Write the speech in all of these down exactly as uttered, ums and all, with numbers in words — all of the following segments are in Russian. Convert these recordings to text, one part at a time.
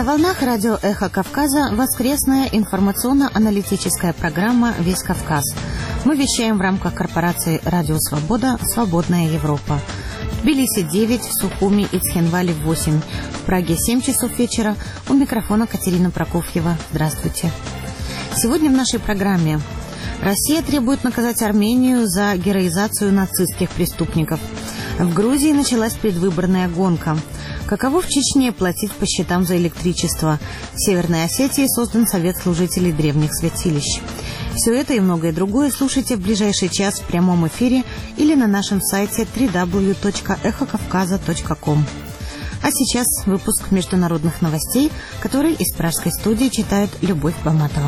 На волнах радио «Эхо Кавказа» воскресная информационно-аналитическая программа «Весь Кавказ». Мы вещаем в рамках корпорации «Радио Свобода. Свободная Европа». В Тбилиси девять, в Сухуми и Цхинвале восемь, в Праге семь часов вечера. У микрофона Катерина Прокофьева. Здравствуйте. Сегодня в нашей программе: Россия требует наказать Армению за героизацию нацистских преступников. В Грузии началась предвыборная гонка. Каково в Чечне платить по счетам за электричество? В Северной Осетии создан Совет служителей древних святилищ. Все это и многое другое слушайте в ближайший час в прямом эфире или на нашем сайте дабл ю дабл ю дабл ю точка эхо кавказа точка ком. А сейчас выпуск международных новостей, который из пражской студии читает Любовь Баматова.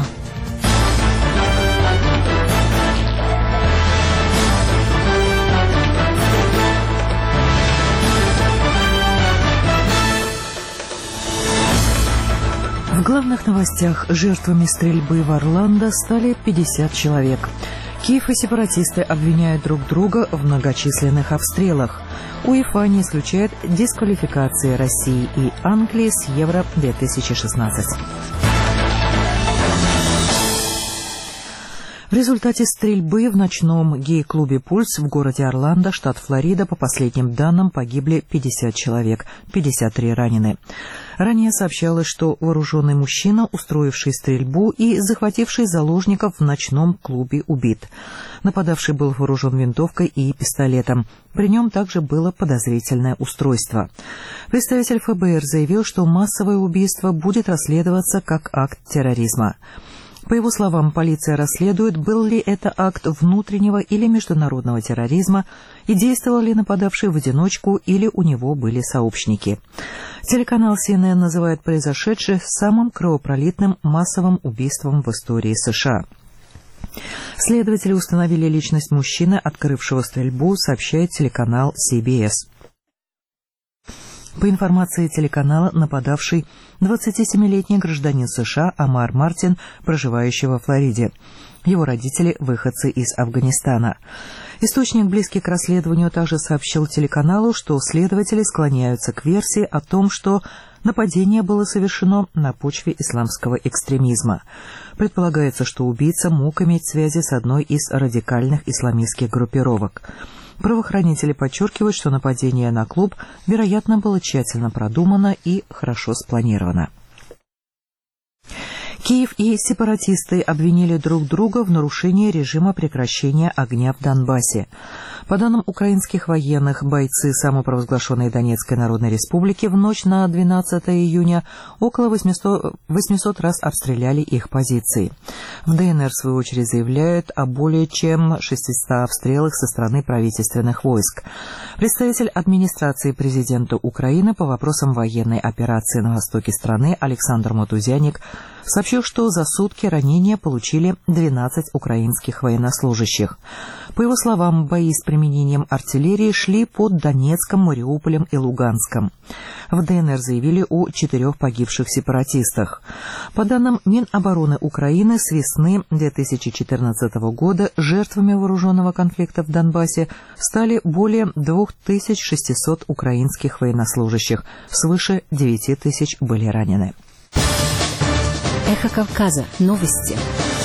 В главных новостях: жертвами стрельбы в Орландо стали пятьдесят человек. Киев и сепаратисты обвиняют друг друга в многочисленных обстрелах. УЕФА не исключает дисквалификации России и Англии с Евро две тысячи шестнадцать. В результате стрельбы в ночном гей-клубе «Пульс» в городе Орландо, штат Флорида, по последним данным, погибли пятьдесят человек, пятьдесят три ранены. Ранее сообщалось, что вооруженный мужчина, устроивший стрельбу и захвативший заложников в ночном клубе, убит. Нападавший был вооружен винтовкой и пистолетом. При нем также было подозрительное устройство. Представитель эф бэ эр заявил, что массовое убийство будет расследоваться как акт терроризма. По его словам, полиция расследует, был ли это акт внутреннего или международного терроризма и действовал ли нападавший в одиночку или у него были сообщники. Телеканал си эн эн называет произошедшее самым кровопролитным массовым убийством в истории США. Следователи установили личность мужчины, открывшего стрельбу, сообщает телеканал си би эс. По информации телеканала, нападавший двадцатисемилетний гражданин США Амар Мартин, проживающий во Флориде. Его родители – выходцы из Афганистана. Источник, близкий к расследованию, также сообщил телеканалу, что следователи склоняются к версии о том, что нападение было совершено на почве исламского экстремизма. Предполагается, что убийца мог иметь связи с одной из радикальных исламистских группировок. Правоохранители подчеркивают, что нападение на клуб, вероятно, было тщательно продумано и хорошо спланировано. Киев и сепаратисты обвинили друг друга в нарушении режима прекращения огня в Донбассе. По данным украинских военных, бойцы самопровозглашенной Донецкой Народной Республики в ночь на двенадцатое июня около восьмисот раз обстреляли их позиции. В дэ эн эр, в свою очередь, заявляют о более чем шестистах обстрелах со стороны правительственных войск. Представитель администрации президента Украины по вопросам военной операции на востоке страны Александр Матузяник сообщил, что за сутки ранения получили двенадцать украинских военнослужащих. По его словам, бои с применением артиллерии шли под Донецком, Мариуполем и Луганском. В дэ эн эр заявили о четырех погибших сепаратистах. По данным Минобороны Украины, с весны две тысячи четырнадцатого года жертвами вооруженного конфликта в Донбассе стали более двух тысяч шестисот украинских военнослужащих, свыше девяти тысяч были ранены. Эхо Кавказа. Новости.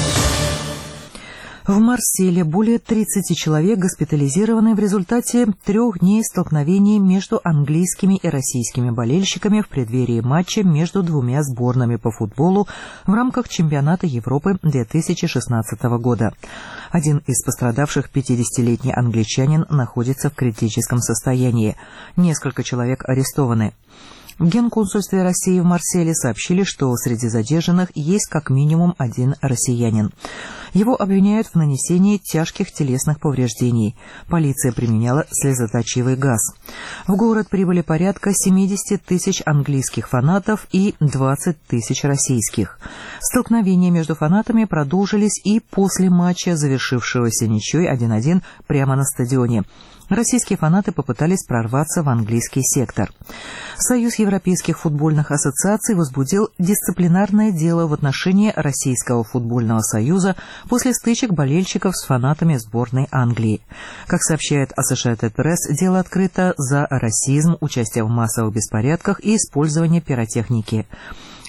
В Марселе более тридцати человек госпитализированы в результате трех дней столкновений между английскими и российскими болельщиками в преддверии матча между двумя сборными по футболу в рамках чемпионата Европы две тысячи шестнадцатого года. Один из пострадавших, пятидесятилетний англичанин, находится в критическом состоянии. Несколько человек арестованы. В Генконсульстве России в Марселе сообщили, что среди задержанных есть как минимум один россиянин. Его обвиняют в нанесении тяжких телесных повреждений. Полиция применяла слезоточивый газ. В город прибыли порядка семидесяти тысяч английских фанатов и двадцати тысяч российских. Столкновения между фанатами продолжились и после матча, завершившегося ничьей один один прямо на стадионе. Российские фанаты попытались прорваться в английский сектор. Союз европейских футбольных ассоциаций возбудил дисциплинарное дело в отношении Российского футбольного союза после стычек болельщиков с фанатами сборной Англии. Как сообщает Associated Press, дело открыто за расизм, участие в массовых беспорядках и использование пиротехники.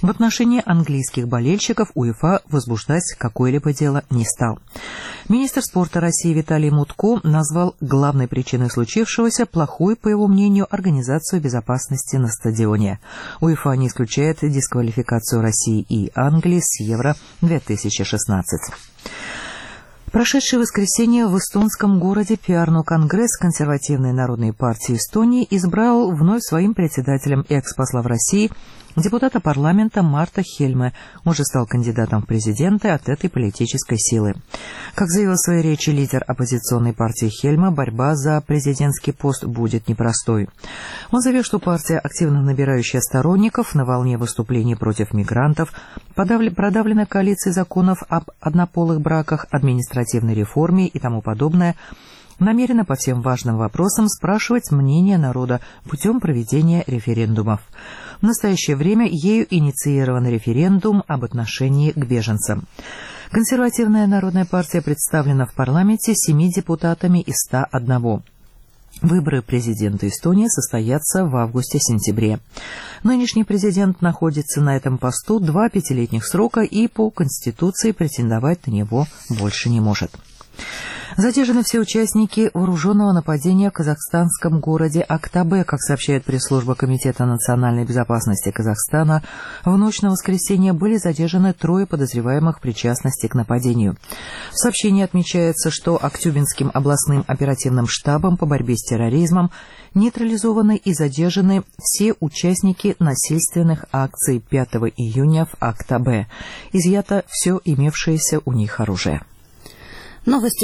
В отношении английских болельщиков УЕФА возбуждать какое-либо дело не стал. Министр спорта России Виталий Мутко назвал главной причиной случившегося плохую, по его мнению, организацию безопасности на стадионе. УЕФА не исключает дисквалификацию России и Англии с Евро две тысячи шестнадцать. Прошедшее воскресенье в эстонском городе Пярну Конгресс консервативной народной партии Эстонии избрал вновь своим председателем экс-посла в России депутата парламента Марта Хельме. Он же стал кандидатом в президенты от этой политической силы. Как заявил в своей речи лидер оппозиционной партии Хельме, борьба за президентский пост будет непростой. Он заявил, что партия, активно набирающая сторонников на волне выступлений против мигрантов, продавлена коалицией законов об однополых браках, административной реформе и тому подобное, намерена по всем важным вопросам спрашивать мнение народа путем проведения референдумов. В настоящее время ею инициирован референдум об отношении к беженцам. Консервативная народная партия представлена в парламенте семи депутатами из ста одного. Выборы президента Эстонии состоятся в августе-сентябре. Нынешний президент находится на этом посту два пятилетних срока и по Конституции претендовать на него больше не может. Задержаны все участники вооруженного нападения в казахстанском городе Актабе. Как сообщает пресс-служба Комитета национальной безопасности Казахстана, в ночь на воскресенье были задержаны трое подозреваемых в причастности к нападению. В сообщении отмечается, что Актюбинским областным оперативным штабом по борьбе с терроризмом нейтрализованы и задержаны все участники насильственных акций пятого июня в Актабе. Изъято все имевшееся у них оружие. Новости